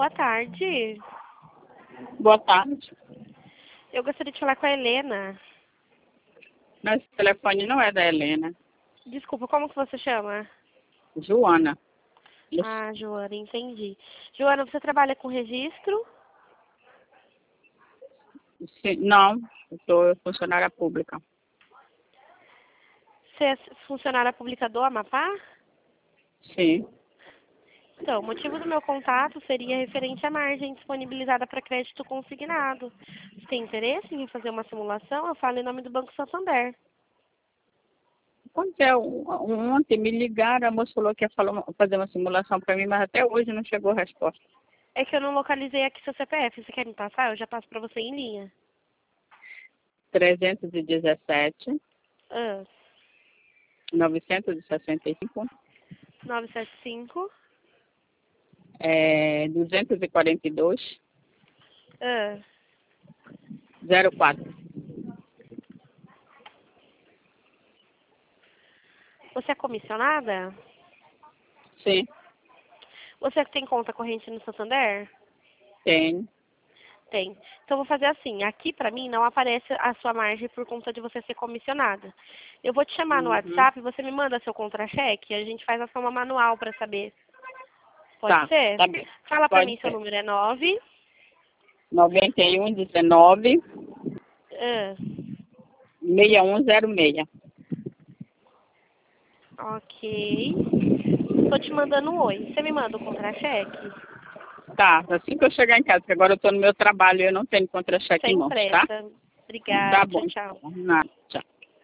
Boa tarde. Boa tarde. Eu gostaria de falar com a Helena. Mas esse telefone não é da Helena. Desculpa, como que você chama? Joana. Ah, Joana, entendi. Joana, você trabalha com registro? Não, eu sou funcionária pública. Você é funcionária pública do Amapá? Sim. Então, o motivo do meu contato seria referente à margem disponibilizada para crédito consignado. Você tem interesse em fazer uma simulação? Eu falo em nome do Banco Santander. Pois é, ontem me ligaram, a moça falou que ia fazer uma simulação para mim, mas até hoje não chegou a resposta. É que eu não localizei aqui seu CPF. Você quer me passar? Eu já passo para você em linha. 317, Ah, 965, 975. 242, Ah, 04. você é comissionada? Sim, Você tem conta corrente no Santander? tem. Tem. Então, eu vou fazer assim. Aqui, pra mim, não aparece a sua margem por conta de você ser comissionada. Eu vou te chamar no Uhum. WhatsApp, você me manda seu contra-cheque e a gente faz a soma manual pra saber. Pode Tá, ser? tá bem. Fala pra Pode mim, seu ser. número é 9. 9119, Ah, 6106. ok. Tô te mandando um oi. Você me manda o contra-cheque? Tá, assim que eu chegar em casa, porque agora eu tô no meu trabalho e eu não tenho contra-cheque em Sem mãos, tá? pressa. Tá Obrigada. Tchau, bom. tchau. Nada, tchau.